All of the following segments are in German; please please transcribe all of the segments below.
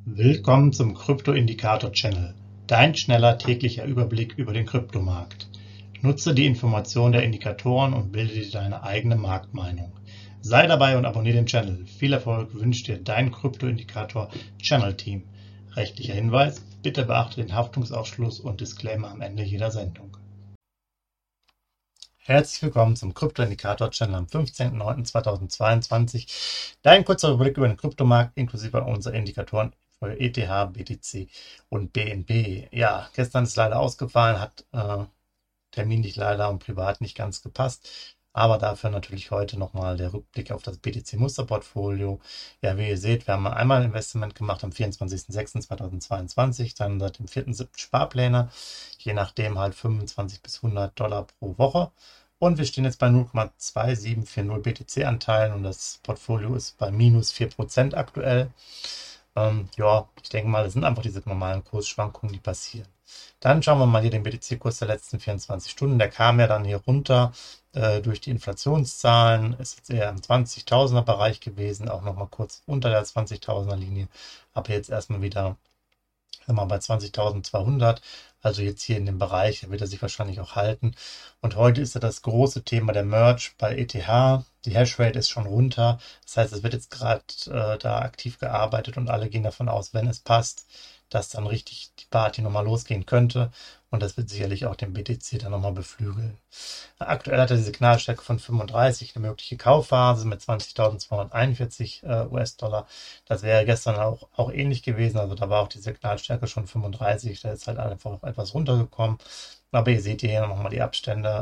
Willkommen zum Krypto-Indikator-Channel, dein schneller täglicher Überblick über den Kryptomarkt. Nutze die Informationen der Indikatoren und bilde dir deine eigene Marktmeinung. Sei dabei und abonniere den Channel. Viel Erfolg wünscht dir dein Krypto-Indikator-Channel-Team. Rechtlicher Hinweis: Bitte beachte den Haftungsausschluss und Disclaimer am Ende jeder Sendung. Herzlich willkommen zum Krypto-Indikator-Channel am 15.09.2022. Dein kurzer Überblick über den Kryptomarkt inklusive unserer Indikatoren für ETH, BTC und BNB. Ja, gestern ist leider ausgefallen, hat terminlich leider und privat nicht ganz gepasst. Aber dafür natürlich heute nochmal der Rückblick auf das BTC-Musterportfolio. Ja, wie ihr seht, wir haben einmal ein Investment gemacht am 24.06.2022, dann seit dem 4.07. Sparpläne, je nachdem halt 25 bis $100 pro Woche. Und wir stehen jetzt bei 0,2740 BTC-Anteilen und das Portfolio ist bei minus 4% aktuell. Ja, ich denke mal, das sind einfach diese normalen Kursschwankungen, die passieren. Dann schauen wir mal hier den BTC-Kurs der letzten 24 Stunden. Der kam ja dann hier runter durch die Inflationszahlen. Ist jetzt eher im 20.000er Bereich gewesen, auch nochmal kurz unter der 20.000er Linie. Aber jetzt erstmal wieder bei 20.200. Also jetzt hier in dem Bereich, da wird er sich wahrscheinlich auch halten. Und heute ist ja das große Thema der Merge bei ETH. Die Hashrate ist schon runter. Das heißt, es wird jetzt gerade da aktiv gearbeitet und alle gehen davon aus, wenn es passt, dass dann richtig die Party nochmal losgehen könnte. Und das wird sicherlich auch den BTC dann nochmal beflügeln. Aktuell hat er die Signalstärke von 35, eine mögliche Kaufphase mit 20.241 US-Dollar. Das wäre gestern auch ähnlich gewesen. Also da war auch die Signalstärke schon 35. Da ist halt einfach etwas runtergekommen. Aber ihr seht hier nochmal die Abstände: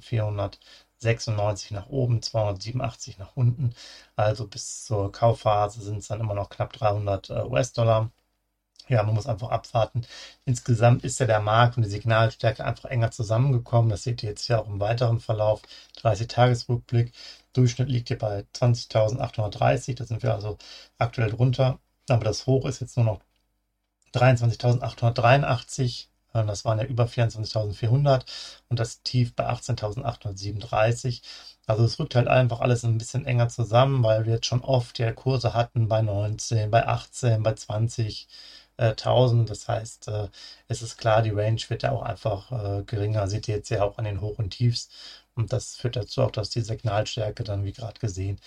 1496 nach oben, 287 nach unten. Also bis zur Kaufphase sind es dann immer noch knapp 300 US-Dollar. Ja, man muss einfach abwarten. Insgesamt ist ja der Markt und die Signalstärke einfach enger zusammengekommen. Das seht ihr jetzt hier auch im weiteren Verlauf. 30-Tages-Rückblick. Durchschnitt liegt hier bei 20.830. Da sind wir also aktuell drunter. Aber das Hoch ist jetzt nur noch 23.883. Das waren ja über 24.400 und das Tief bei 18.837. Also es rückt halt einfach alles ein bisschen enger zusammen, weil wir jetzt schon oft ja Kurse hatten bei 19, bei 18, bei 20.000. Das heißt, es ist klar, die Range wird ja auch einfach geringer. Seht ihr jetzt ja auch an den Hoch- und Tiefs. Und das führt dazu auch, dass die Signalstärke dann, wie gerade gesehen,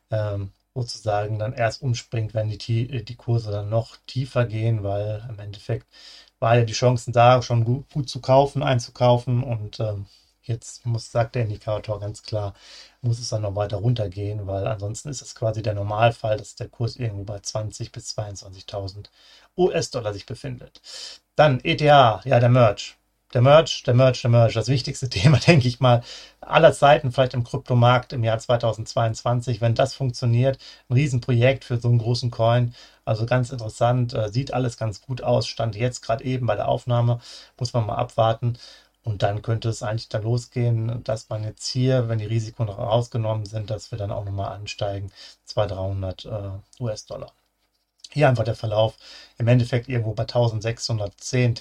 sozusagen dann erst umspringt, wenn die Kurse dann noch tiefer gehen, weil im Endeffekt war ja die Chancen da, schon gut zu kaufen, einzukaufen und jetzt sagt der Indikator ganz klar, muss es dann noch weiter runtergehen, weil ansonsten ist es quasi der Normalfall, dass der Kurs irgendwo bei 20.000 bis 22.000 US-Dollar sich befindet. Dann ETH, ja, der Merge. Der Merge, das wichtigste Thema, denke ich mal, aller Zeiten, vielleicht im Kryptomarkt im Jahr 2022, wenn das funktioniert, ein Riesenprojekt für so einen großen Coin, also ganz interessant, sieht alles ganz gut aus, stand jetzt gerade eben bei der Aufnahme, muss man mal abwarten und dann könnte es eigentlich dann losgehen, dass man jetzt hier, wenn die Risiken rausgenommen sind, dass wir dann auch nochmal ansteigen, 200-300 US-Dollar. Hier einfach der Verlauf im Endeffekt irgendwo bei 1610,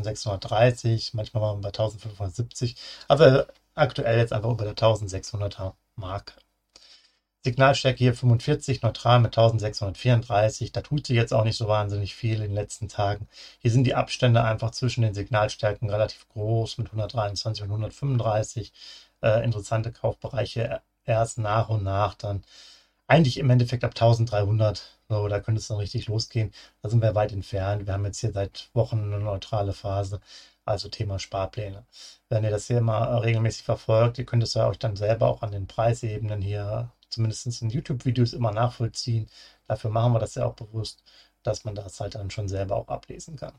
1630, manchmal waren wir bei 1570, aber aktuell jetzt einfach über der 1600er Marke. Signalstärke hier 45, neutral mit 1634. Da tut sich jetzt auch nicht so wahnsinnig viel in den letzten Tagen. Hier sind die Abstände einfach zwischen den Signalstärken relativ groß mit 123 und 135. Interessante Kaufbereiche erst nach und nach dann. Eigentlich im Endeffekt ab 1300, so, da könnte es dann richtig losgehen. Da sind wir weit entfernt. Wir haben jetzt hier seit Wochen eine neutrale Phase, also Thema Sparpläne. Wenn ihr das hier mal regelmäßig verfolgt, ihr könnt es ja euch dann selber auch an den Preisebenen hier, zumindest in YouTube-Videos, immer nachvollziehen. Dafür machen wir das ja auch bewusst, dass man das halt dann schon selber auch ablesen kann.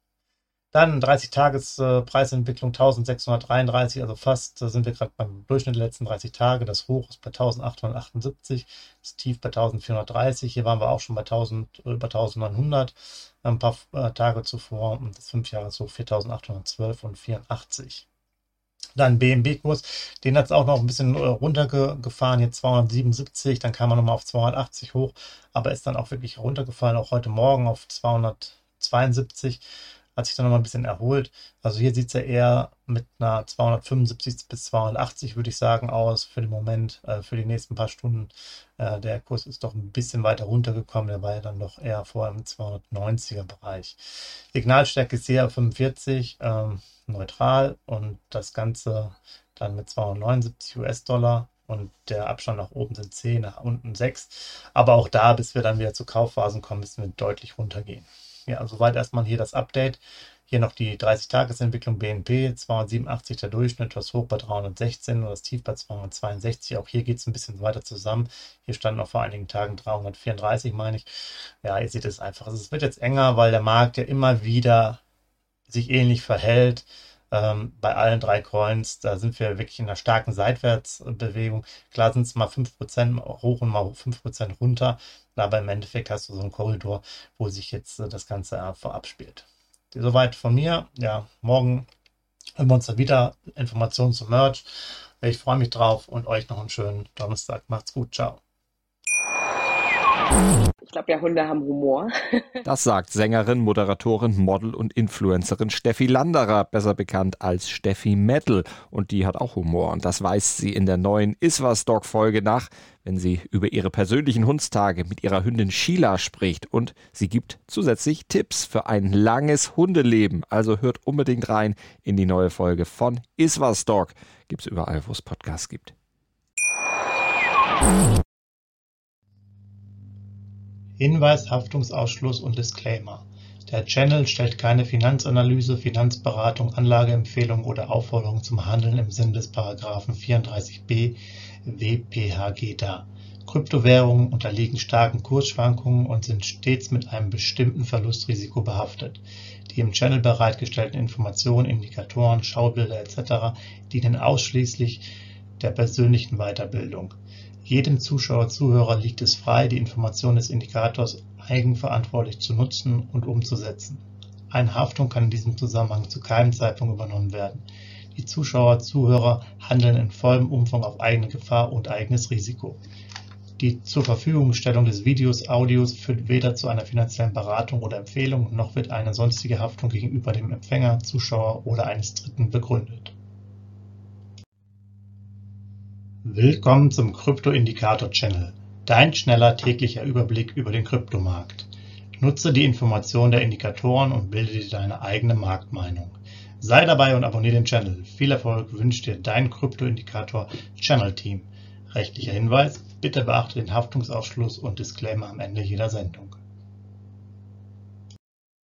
Dann 30-Tages-Preisentwicklung 1633, also fast sind wir gerade beim Durchschnitt der letzten 30 Tage. Das Hoch ist bei 1878, das Tief bei 1430. Hier waren wir auch schon bei über 1900 ein paar Tage zuvor und das 5-Jahres-Hoch 4812 und 84. Dann BNB-Kurs, den hat es auch noch ein bisschen runtergefahren, jetzt 277, dann kam er nochmal auf 280 hoch, aber ist dann auch wirklich runtergefallen, auch heute Morgen auf 272. hat sich dann nochmal ein bisschen erholt. Also hier sieht es ja eher mit einer 275 bis 280, würde ich sagen, aus für den Moment, für die nächsten paar Stunden. Der Kurs ist doch ein bisschen weiter runtergekommen, der war ja dann doch eher vorher im 290er Bereich. Signalstärke ist hier 45, neutral, und das Ganze dann mit 279 US-Dollar. Und der Abstand nach oben sind 10, nach unten 6. Aber auch da, bis wir dann wieder zu Kaufphasen kommen, müssen wir deutlich runtergehen. Ja, soweit erstmal hier das Update. Hier noch die 30-Tages-Entwicklung BNP, 287 der Durchschnitt, das Hoch bei 316 und das Tief bei 262. Auch hier geht es ein bisschen weiter zusammen. Hier standen noch vor einigen Tagen 334, meine ich. Ja, ihr seht es einfach. Also es wird jetzt enger, weil der Markt ja immer wieder sich ähnlich verhält. Bei allen 3 Coins, da sind wir wirklich in einer starken Seitwärtsbewegung. Klar sind es mal 5% hoch und mal 5% runter, aber im Endeffekt hast du so einen Korridor, wo sich jetzt das Ganze einfach abspielt. Soweit von mir. Ja, morgen hören wir uns dann wieder. Informationen zum Merch. Ich freue mich drauf und euch noch einen schönen Donnerstag. Macht's gut. Ciao. Ich glaube ja, Hunde haben Humor. Das sagt Sängerin, Moderatorin, Model und Influencerin Steffi Landerer, besser bekannt als Steffi Metal. Und die hat auch Humor. Und das weist sie in der neuen Iswas-Dog-Folge nach, wenn sie über ihre persönlichen Hundstage mit ihrer Hündin Sheila spricht. Und sie gibt zusätzlich Tipps für ein langes Hundeleben. Also hört unbedingt rein in die neue Folge von Iswas-Dog. Gibt's überall, wo es Podcasts gibt. Hinweis, Haftungsausschluss und Disclaimer. Der Channel stellt keine Finanzanalyse, Finanzberatung, Anlageempfehlung oder Aufforderung zum Handeln im Sinne des Paragraphen 34b WPHG dar. Kryptowährungen unterliegen starken Kursschwankungen und sind stets mit einem bestimmten Verlustrisiko behaftet. Die im Channel bereitgestellten Informationen, Indikatoren, Schaubilder etc. dienen ausschließlich der persönlichen Weiterbildung. Jedem Zuschauer/Zuhörer liegt es frei, die Information des Indikators eigenverantwortlich zu nutzen und umzusetzen. Eine Haftung kann in diesem Zusammenhang zu keinem Zeitpunkt übernommen werden. Die Zuschauer/Zuhörer handeln in vollem Umfang auf eigene Gefahr und eigenes Risiko. Die Zurverfügungstellung des Videos, Audios führt weder zu einer finanziellen Beratung oder Empfehlung, noch wird eine sonstige Haftung gegenüber dem Empfänger, Zuschauer oder eines Dritten begründet. Willkommen zum Krypto-Indikator-Channel, dein schneller täglicher Überblick über den Kryptomarkt. Nutze die Informationen der Indikatoren und bilde dir deine eigene Marktmeinung. Sei dabei und abonniere den Channel. Viel Erfolg wünscht dir dein Krypto-Indikator-Channel-Team. Rechtlicher Hinweis: Bitte beachte den Haftungsausschluss und Disclaimer am Ende jeder Sendung.